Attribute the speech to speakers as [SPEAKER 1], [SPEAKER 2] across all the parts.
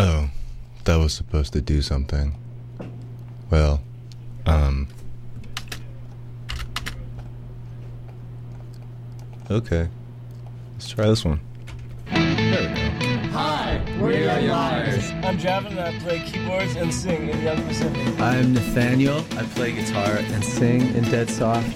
[SPEAKER 1] Oh, that was supposed to do something. Well, okay. Let's try this one. There we go.
[SPEAKER 2] Hi, we're Young Liars.
[SPEAKER 3] I'm Javin and I play keyboards and sing in Young Pacific.
[SPEAKER 4] I'm Nathaniel. I play guitar and sing in Dead Soft.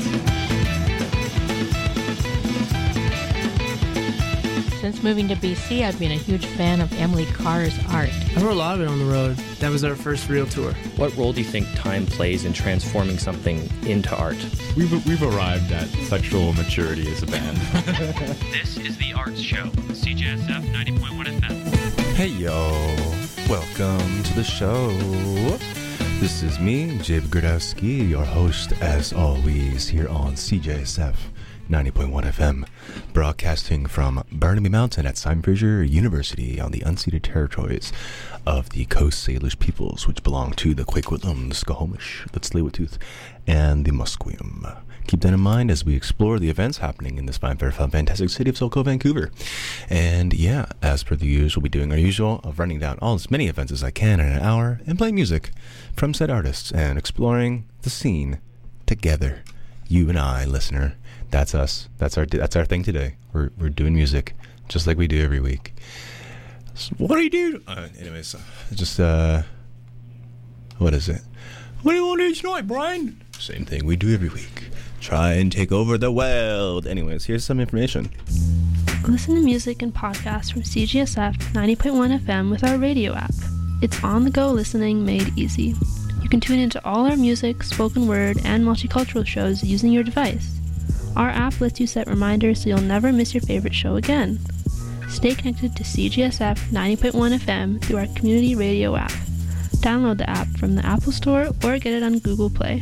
[SPEAKER 5] Since moving to BC, I've been a huge fan of Emily Carr's art.
[SPEAKER 6] I wrote a lot of it on the road. That was our first real tour.
[SPEAKER 7] What role do you think time plays in transforming something into art?
[SPEAKER 8] We've arrived at sexual maturity as a band.
[SPEAKER 9] This is The Arts Show, CJSF 90.1 FM.
[SPEAKER 1] Hey yo, welcome to the show. This is me, Jib Gradowski, your host as always here on CJSF 90.1 FM, broadcasting from Burnaby Mountain at Simon Fraser University on the unceded territories of the Coast Salish peoples, which belong to the Kwakwet'lem, the Skohomish, the Tsleil-Waututh, and the Musqueam. Keep that in mind as we explore the events happening in this fine, fair, fantastic city of SoCo, Vancouver. And yeah, as per the usual, we'll be doing our usual of running down all as many events as I can in an hour and playing music from said artists and exploring the scene together. You and I, listener. That's us. That's our thing today. We're doing music just like we do every week. So what do you do? Anyways, just what is it? What do you want to do tonight, Brian? Same thing we do every week. Try and take over the world. Anyways, here's some information.
[SPEAKER 10] Listen to music and podcasts from CGSF 90.1 FM with our radio app. It's on-the-go listening made easy. You can tune into all our music, spoken word, and multicultural shows using your device. Our app lets you set reminders so you'll never miss your favorite show again. Stay connected to CGSF 90.1 FM through our community radio app. Download the app from the Apple Store or get it on Google Play.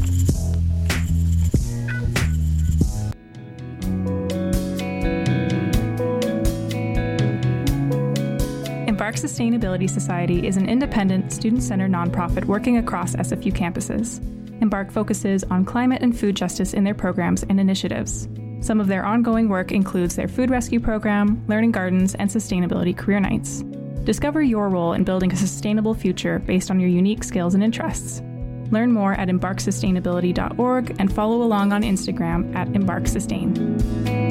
[SPEAKER 11] Embark Sustainability Society is an independent, student-centered nonprofit working across SFU campuses. Embark focuses on climate and food justice in their programs and initiatives. Some of their ongoing work includes their food rescue program, learning gardens, and sustainability career nights. Discover your role in building a sustainable future based on your unique skills and interests. Learn more at embarksustainability.org and follow along on Instagram at embarksustain.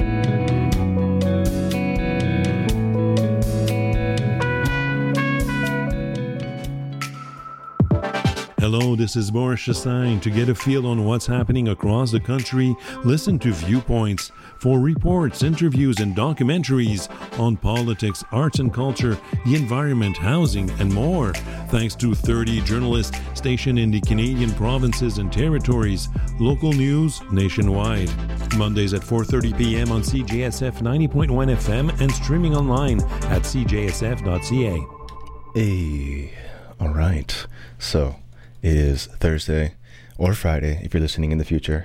[SPEAKER 12] Hello, this is Boris Chassagne. To get a feel on what's happening across the country, listen to Viewpoints for reports, interviews, and documentaries on politics, arts and culture, the environment, housing, and more. Thanks to 30 journalists stationed in the Canadian provinces and territories. Local news nationwide. Mondays at 4:30 p.m. on CJSF 90.1 FM and streaming online at cjsf.ca.
[SPEAKER 1] Hey, all right. So it is Thursday or Friday if you're listening in the future.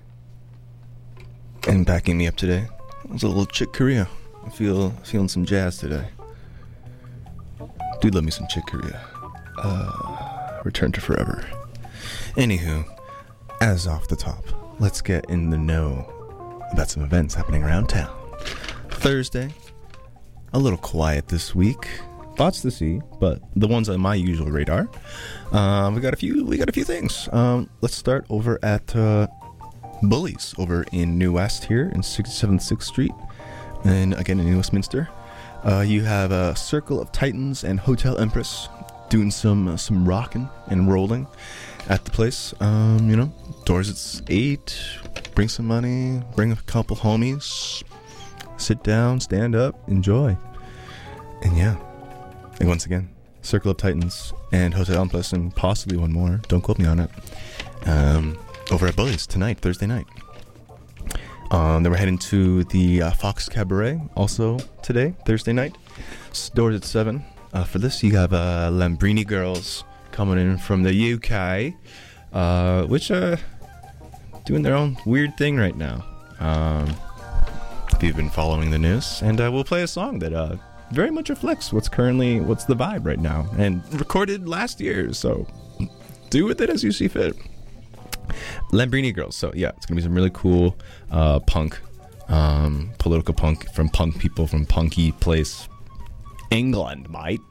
[SPEAKER 1] And backing me up today was a little Chick Corea. I'm feeling some jazz today. Dude, love me some Chick Corea. Return to Forever. Anywho, as off the top, let's get in the know about some events happening around town. Thursday, a little quiet this week. Lots to see, but the ones on my usual radar. We got a few things. Let's start over at Bullies over in New West here in 67th 6th Street, and again in New Westminster. You have a Circle of Titans and Hotel Empress doing some rocking and rolling at the place. Doors at 8. Bring some money. Bring a couple homies. Sit down, stand up, enjoy, and yeah. And once again, Circle of Titans and Hotel Empress and possibly one more. Don't quote me on it. Over at Bullies tonight, Thursday night. Then we're heading to the Fox Cabaret also today, Thursday night. Doors at 7. For this, you have Lambrini Girls coming in from the UK, which are doing their own weird thing right now. If you've been following the news, and we'll play a song that very much reflects what's the vibe right now, and recorded last year, so do with it as you see fit. Lambrini Girls. So yeah, it's gonna be some really cool punk, political punk from punk people from punky place England, mate.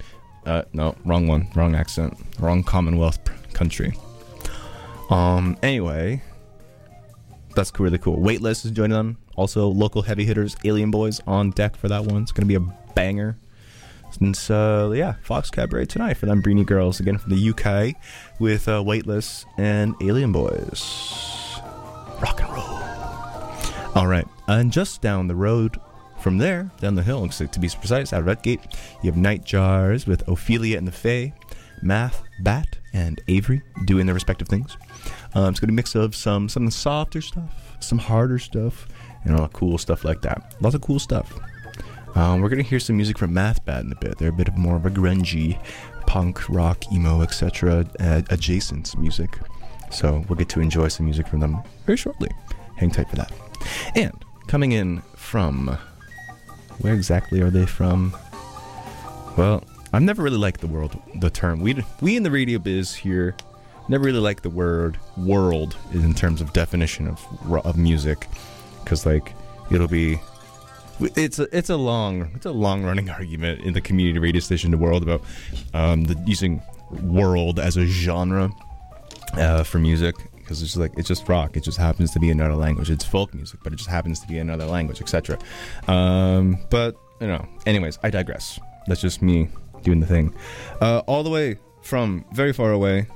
[SPEAKER 1] No, wrong one. Wrong accent. Wrong Commonwealth country. Anyway, that's really cool. Weightless is joining them. Also, local heavy hitters, Alien Boys on deck for that one. It's going to be a banger. And so, yeah, Fox Cabaret tonight for them Breeny girls, again from the UK, with Weightless and Alien Boys. Rock and roll. All right, and just down the road from there, down the hill, to be precise, at Redgate, you have Nightjars with Ophelia and the Fae, Math, Bat, and Avery doing their respective things. It's going to be a mix of some softer stuff, some harder stuff, and all cool stuff like that. Lots of cool stuff. We're going to hear some music from Math Bat in a bit. They're a bit of more of a grungy, punk, rock, emo, etc. Adjacent music. So we'll get to enjoy some music from them very shortly. Hang tight for that. And coming in from... Where exactly are they from? Well, I've never really liked the term. We in the radio biz here never really liked the word world in terms of definition of music. Because, like, it'll be... It's a long running argument in the community radio station The World about using world as a genre for music, because it's just rock. It just happens to be another language. It's folk music, but it just happens to be another language, etc. But anyways, I digress. That's just me doing the thing. All the way from very far away,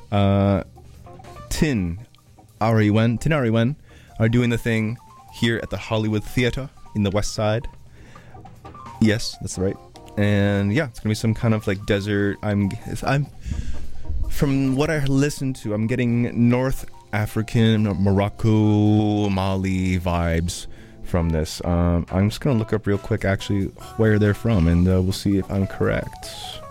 [SPEAKER 1] Tin Ariwen are doing the thing here at the Hollywood Theatre in the West Side. Yes, that's right. And yeah, it's gonna be some kind of like desert. I'm from what I listened to, I'm getting North African, Morocco, Mali vibes from this. I'm just gonna look up real quick actually where they're from, and we'll see if I'm correct.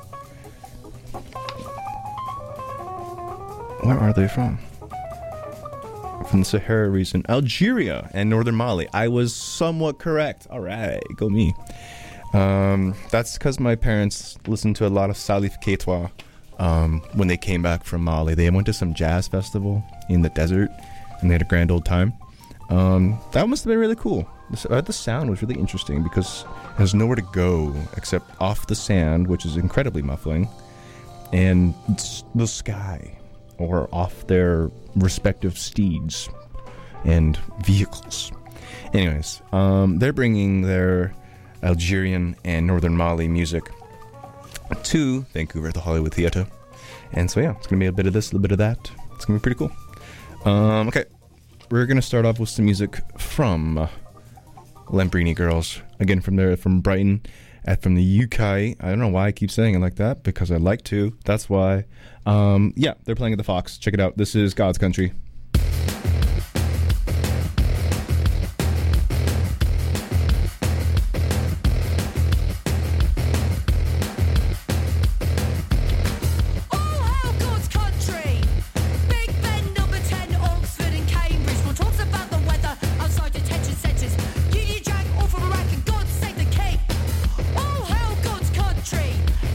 [SPEAKER 1] Where are they from? From the Sahara region, Algeria and northern Mali. I was somewhat correct. All right, go me. That's because my parents listened to a lot of Salif Keita when they came back from Mali. They went to some jazz festival in the desert, and they had a grand old time. That must have been really cool. The sound was really interesting because there's nowhere to go except off the sand, which is incredibly muffling, and the sky, or off their respective steeds and vehicles. Anyways, they're bringing their Algerian and Northern Mali music to Vancouver at the Hollywood Theatre. And so yeah, it's going to be a bit of this, a little bit of that. It's going to be pretty cool. Okay, we're going to start off with some music from Lambrini Girls. Again, from Brighton and from the UK. I don't know why I keep saying it like that, because I like to. That's why. Yeah, they're playing at the Fox. Check it out. This is God's Country.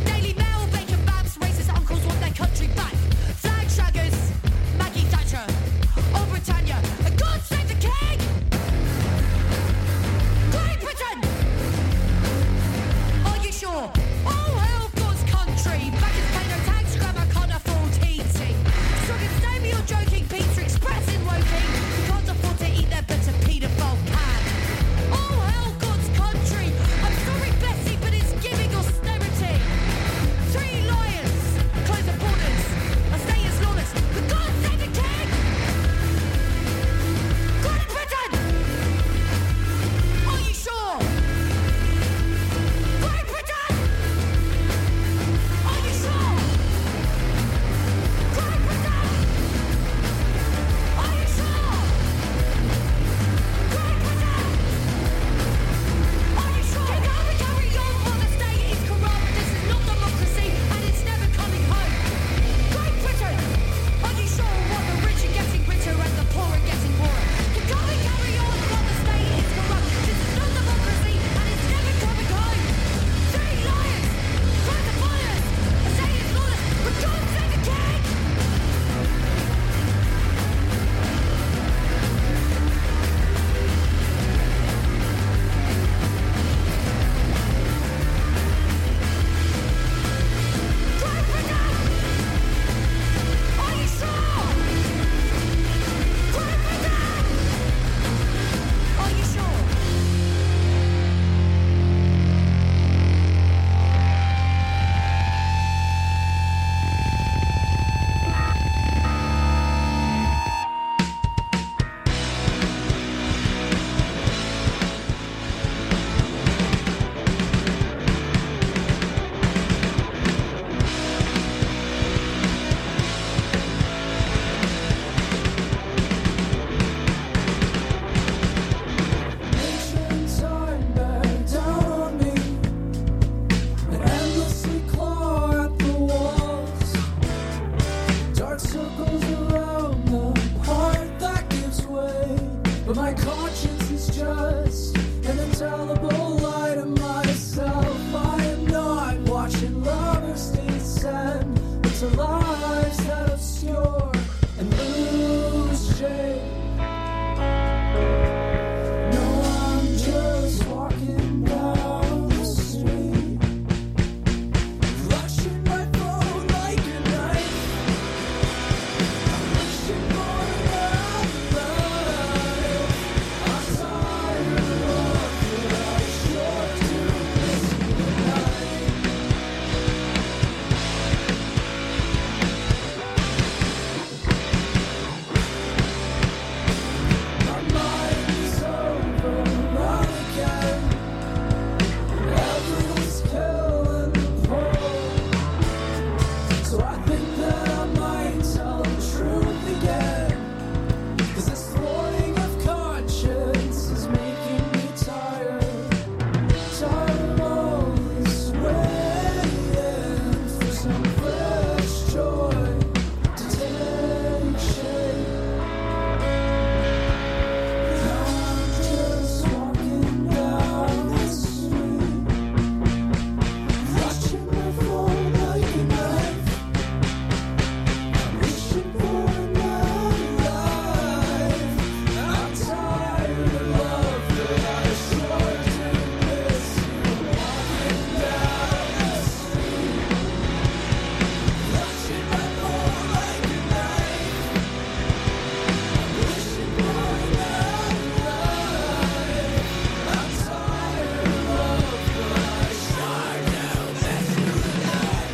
[SPEAKER 13] Country back, flag shaggers, Maggie Thatcher.
[SPEAKER 2] to lives that obscure and lose shape. No, I'm just walking down the street, clutching my phone like a knife. I'm wishing for another life. I'm tired of love, but I sure do miss you tonight. My mind is over again. Everyone's killing the poor, so I think that I might tell the truth again. 'Cause this thwarting of conscience is making me tired. Tired of always waiting for some fresh joy to take shape. Now I'm just walking down the street, clutching my phone like a knife. I'm wishing for another life. I'm tired of love, but I sure do miss you. Walking down the street, clutching my phone like a knife. I'm wishing for another life. I'm tired of love, but I sure do miss you tonight.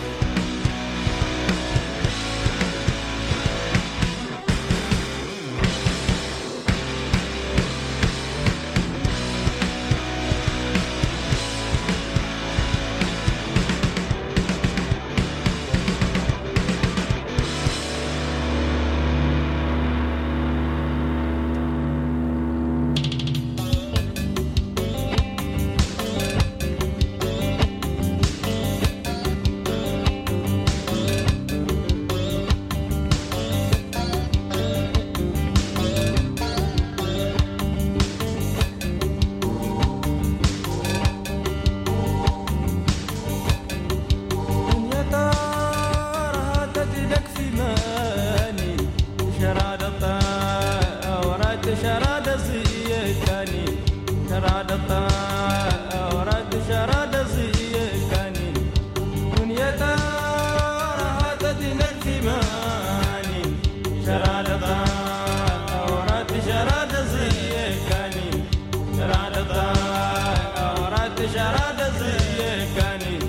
[SPEAKER 2] يا ترى تدك في ماني شرادة ورات شرادة زيكاني شرادة ورات شرادة زيكاني يا ترى تدك في ماني شرادة ورات شرادة زيكاني شرادة ورات شرادة زيكاني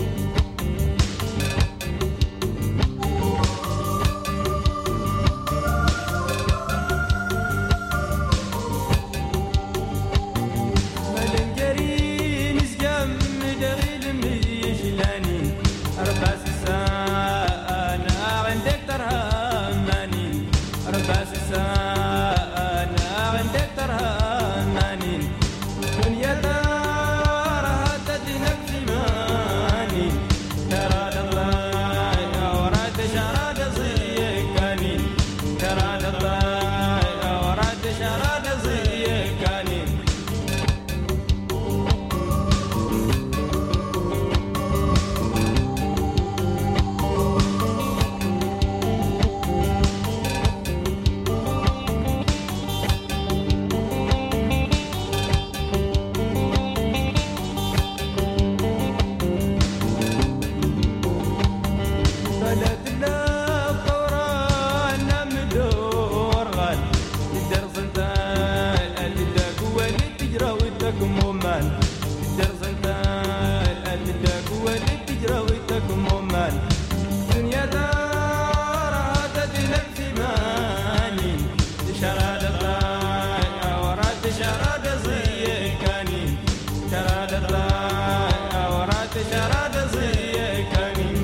[SPEAKER 2] ملنجرين زقام دغيل ميشلاني أربع سنة عندك ترهماني أربع سنة عندك ترهماني دنيا دارها تدنك في ماني ترى الله ورات شراد زيكاني ترى الله ورات شراد زيكاني بلد الله الطوران مدور غال الدرس انت اللي قوة اللي تجرى ودك ممان الدرس انت اللي قوة اللي تجرى ودك ممان دنيا دارها تدلك في ماني شرادة ورات شرادة زيكاني شرادة ورات شرادة زيكاني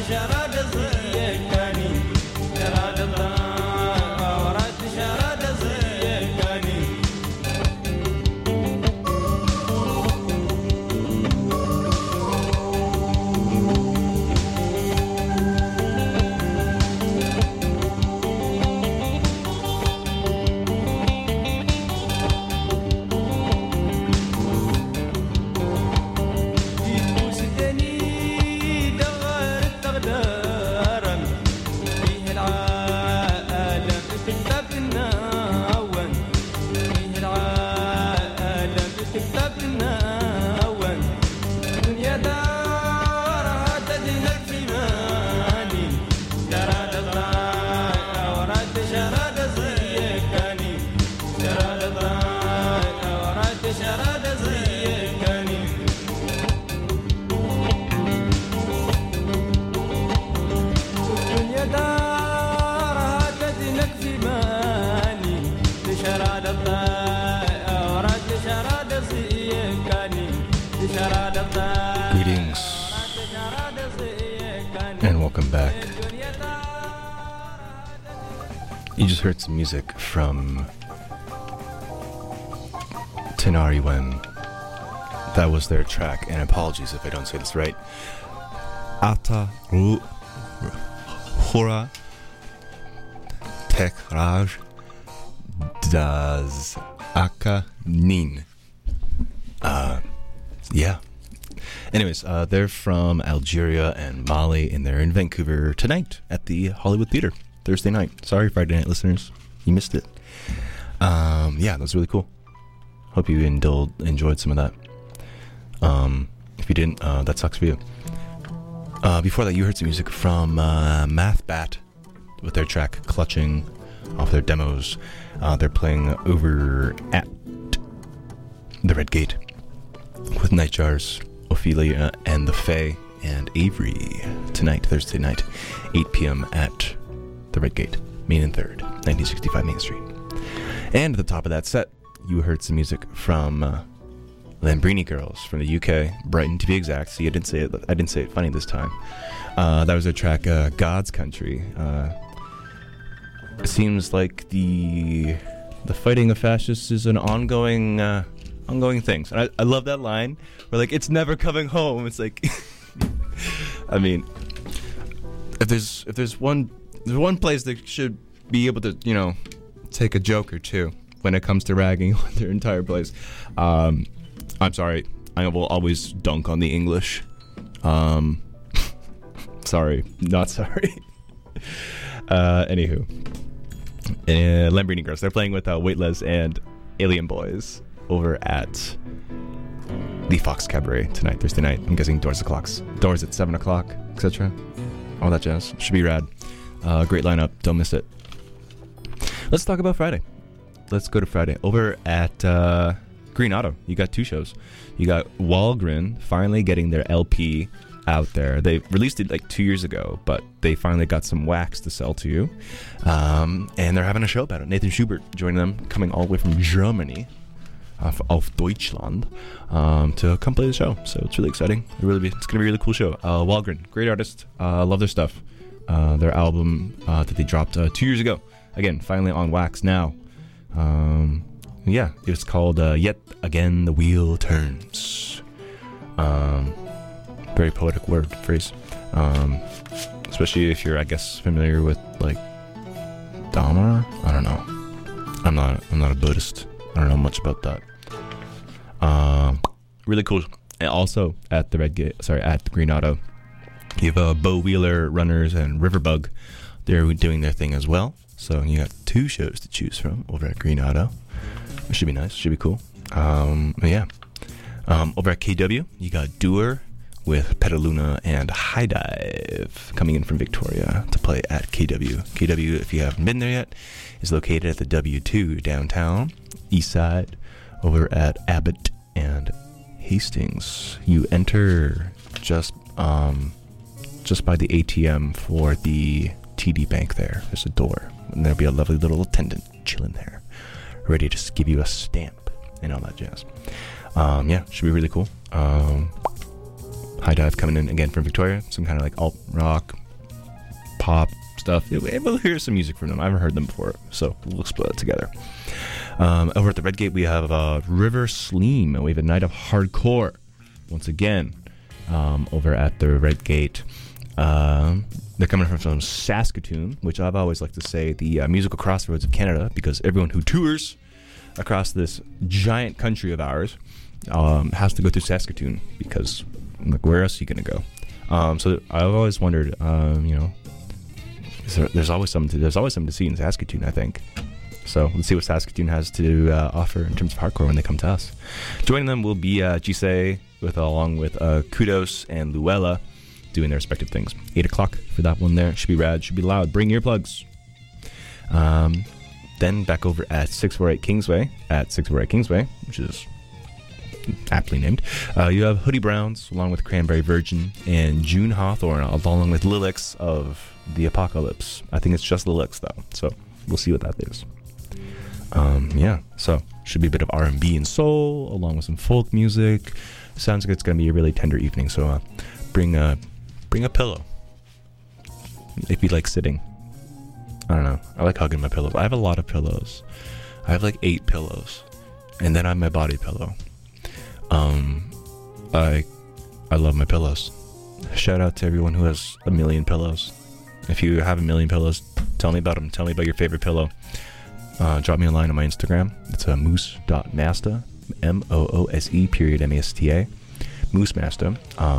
[SPEAKER 1] Greetings and welcome back. You just heard some music from Tenariwen. That was their track, and apologies if I don't say this right. Ata Ru Hora Tekrar Das Aka Nin. Yeah. Anyways, they're from Algeria and Mali, and they're in Vancouver tonight at the Hollywood Theater, Thursday night. Sorry, Friday night listeners, you missed it. Yeah, that was really cool. Hope you enjoyed some of that. If you didn't, that sucks for you. Before that, you heard some music from Mathbat with their track Clutching off their demos. They're playing over at the Red Gate with Nightjars, Ophelia, and the Fae, and Avery tonight, Thursday night, 8 p.m. at the Red Gate, Main and 3rd, 1965 Main Street. And at the top of that set, you heard some music from Lambrini Girls from the UK, Brighton to be exact. See, I didn't say it funny this time. That was their track, God's Country. It seems like the fighting of fascists is an ongoing thing. And I love that line where, like, it's never coming home. It's like, I mean, if there's one place that should be able to, you know, take a joke or two when it comes to ragging on their entire place. I'm sorry, I will always dunk on the English. Sorry, not sorry. Anywho, Lambrini Girls. They're playing with Weightless and Alien Boys over at the Fox Cabaret tonight, Thursday night. I'm guessing doors at 7 o'clock, etc. All that jazz. Should be rad. Great lineup. Don't miss it. Let's talk about Friday. Let's go to Friday. Over at Green Auto, you got two shows. You got Walgren finally getting their LP out there. They released it like 2 years ago, but they finally got some wax to sell to you. And they're having a show about it. Nathan Schubert joining them, coming all the way from Germany, auf Deutschland, to come play the show. So it's really exciting. It's going to be a really cool show. Walgren, great artist. Love their stuff. Their album that they dropped 2 years ago. Again, finally on wax now. Yeah, it was called Yet Again the Wheel Turns. Very poetic phrase. Especially if you're, I guess, familiar with, like, Dharma. I don't know. I'm not a Buddhist. I don't know much about that. Really cool. And also at the at the Green Auto, you have Bo Wheeler Runners and Riverbug. They're doing their thing as well. So you got two shows to choose from over at Green Auto. It should be nice. Should be cool. Yeah. Over at KW, you got Doer with Petaluna and High Dive coming in from Victoria to play at KW. KW, if you haven't been there yet, is located at the W2 downtown, east side, over at Abbott and Hastings. You enter just by the ATM for the TD Bank there. There's a door, and there'll be a lovely little attendant chilling there, ready to just give you a stamp and all that jazz. Yeah, should be really cool. High Dive coming in again from Victoria. Some kind of like alt rock, pop stuff. We'll hear some music from them. I haven't heard them before, so we'll explore it together. Over at the Red Gate, we have River Sleem. We have a night of hardcore once again over at the Red Gate. They're coming from Saskatoon, which I've always liked to say the musical crossroads of Canada, because everyone who tours across this giant country of ours has to go through Saskatoon, because like, where else are you going to go? So I've always wondered, there's always something to see in Saskatoon, I think. So let's see what Saskatoon has to offer in terms of hardcore when they come to us. Joining them will be Jisei, along with Kudos and Luella, doing their respective things. 8 o'clock for that one there. Should be rad, should be loud. Bring earplugs. Then back over at 648 Kingsway, which is aptly named. You have Hoodie Browns, along with Cranberry Virgin, and June Hawthorne, along with Lilix of The Apocalypse. I think it's just Lilix, though, so we'll see what that is. So should be a bit of R&B and soul, along with some folk music. Sounds like it's going to be a really tender evening, so bring a pillow if you like sitting. I don't know, I like hugging my pillows. I have a lot of pillows. I have like 8 pillows, and then I have my body pillow. I love my pillows. Shout out to everyone who has a million pillows. If you have a million pillows, tell me about them. Tell me about your favorite pillow. Drop me a line on my Instagram. It's moose.masta, MOOSE_MASTA, Moose Masta.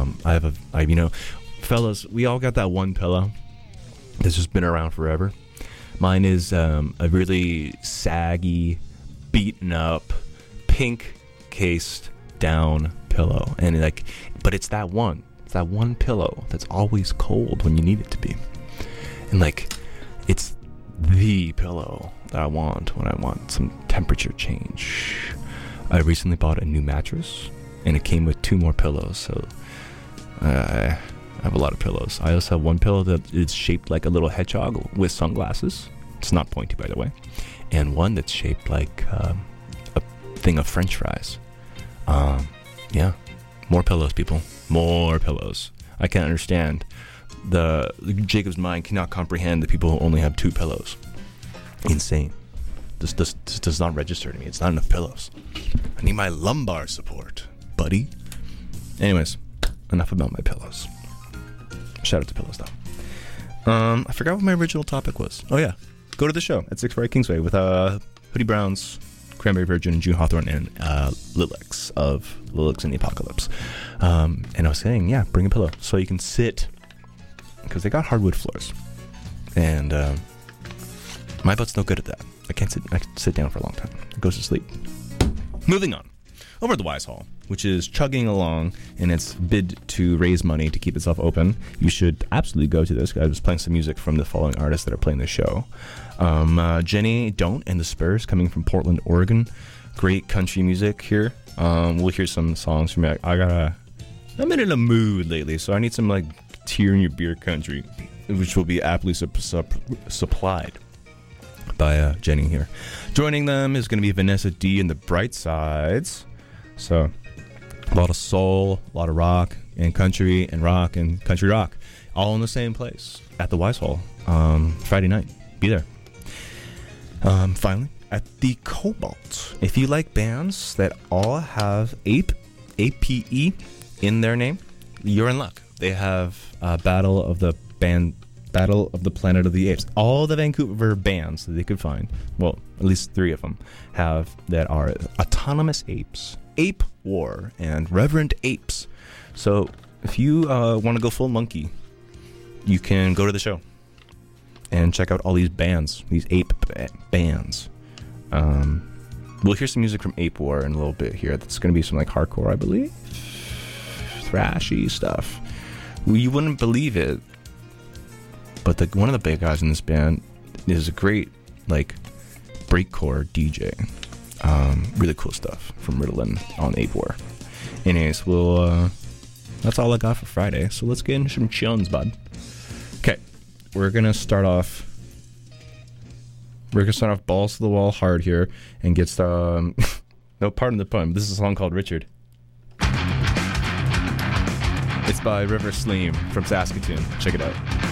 [SPEAKER 1] Fellas, we all got that one pillow that's just been around forever. Mine is a really saggy, beaten up, pink cased down pillow, and but it's that one pillow that's always cold when you need it to be, and it's the pillow that I want when I want some temperature change. I recently bought a new mattress, and it came with 2 more pillows, so I have a lot of pillows. I also have one pillow that is shaped like a little hedgehog with sunglasses. It's not pointy, by the way. And one that's shaped like a thing of French fries. More pillows, people. More pillows. I can't understand. Jacob's mind cannot comprehend that people only have 2 pillows. Insane. This does not register to me. It's not enough pillows. I need my lumbar support, buddy. Anyways, enough about my pillows. Shout out to pillows, though. I forgot what my original topic was. Oh yeah, go to the show at 648 Kingsway with Hoodie Browns, Cranberry Virgin, June Hawthorne, and Lilix of Lilix and the Apocalypse. And I was saying, bring a pillow so you can sit, because they got hardwood floors, and my butt's no good at that. I can't sit down for a long time. It goes to sleep. Moving on. Over at the Wise Hall, which is chugging along in its bid to raise money to keep itself open. You should absolutely go to this. I was playing some music from the following artists that are playing the show. Jenny Don't and the Spurs, coming from Portland, Oregon. Great country music here. We'll hear some songs from it. I'm in a mood lately, so I need some tear in your beer country, which will be aptly supplied by Jenny here. Joining them is going to be Vanessa D and the Bright Sides. So a lot of soul, a lot of rock and country and rock and country rock, all in the same place at the Wise Hall Friday night. Be there. Finally, at the Cobalt, if you like bands that all have APE in their name, you're in luck. They have Battle of the Planet of the Apes. All the Vancouver bands that they could find, well, at least 3 of them, have that are Autonomous Apes, Ape War, and Reverend Apes. So if you want to go full monkey, you can go to the show and check out all these bands, these ape bands. We'll hear some music from Ape War in a little bit here. That's going to be some hardcore, I believe, thrashy stuff. You wouldn't believe it, but one of the big guys in this band is a great breakcore DJ. Really cool stuff from Ritalin on Ape War. Anyways, that's all I got for Friday. So let's get into some tunes, bud. Okay, we're gonna start off balls to the wall hard here and get some. No, pardon the pun. This is a song called Richard. It's
[SPEAKER 13] by River Sleem from Saskatoon. Check it out.